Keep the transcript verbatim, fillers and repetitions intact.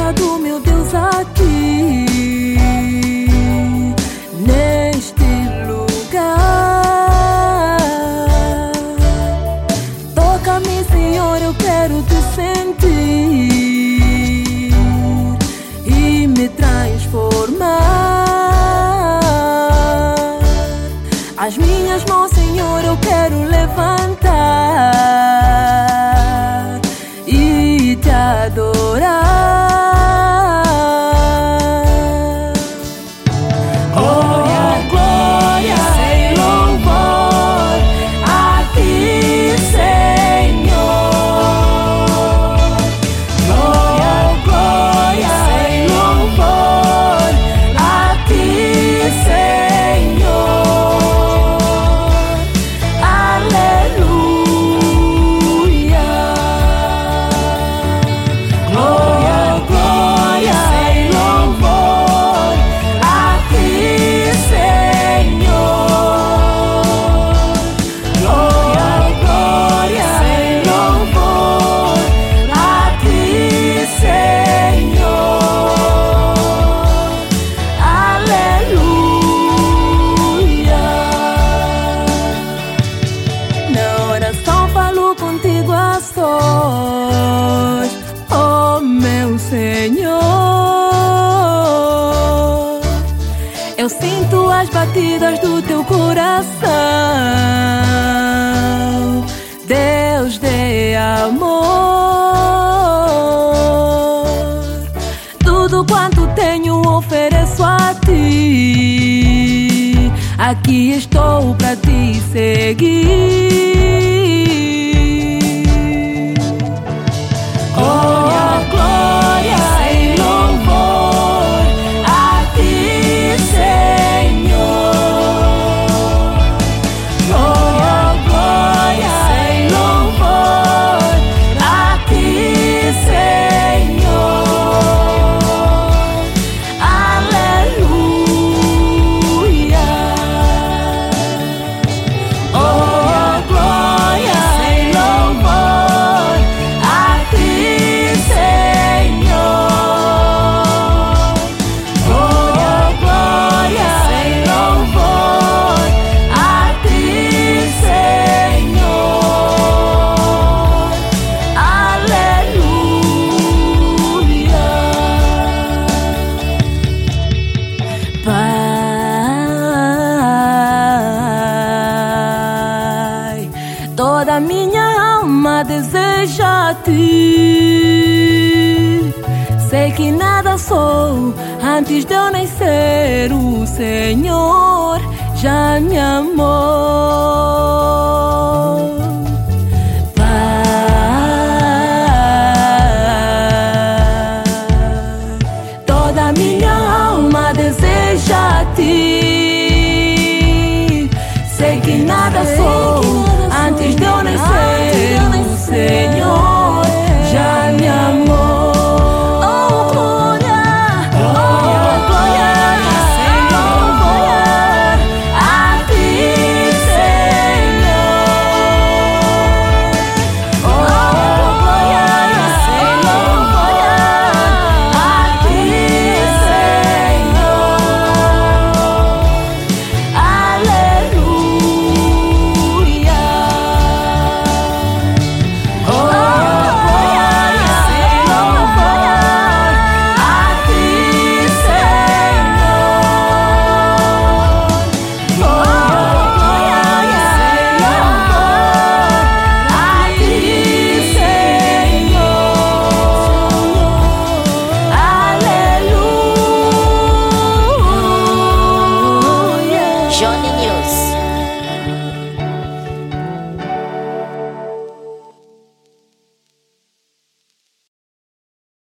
presença do meu Deus aqui, neste lugar. Toca-me, Senhor, eu quero te sentir e me transformar. As minhas mãos, Senhor, eu quero levantar e te adorar. Glória, glória e louvor a ti, Senhor. Glória, glória e louvor a ti, Senhor. Aleluia. Glória, glória e louvor a ti, Senhor. Glória, glória e louvor a ti, Senhor. Aleluia. Na oração falo contigo a sós, oh meu Senhor. Eu sinto as batidas do teu coração, Deus de amor. Tudo quanto tenho ofereço a ti, aqui estou pra te seguir. Glória, glória e louvor a ti, Senhor. Glória, glória e louvor a ti, Senhor. Aleluia. Glória, glória e louvor a ti, Senhor. Glória, glória e louvor a ti, Senhor. Aleluia. Pai, toda minha alma deseja a ti. Sei que nada sou antes de eu nascer, o Senhor já me amou.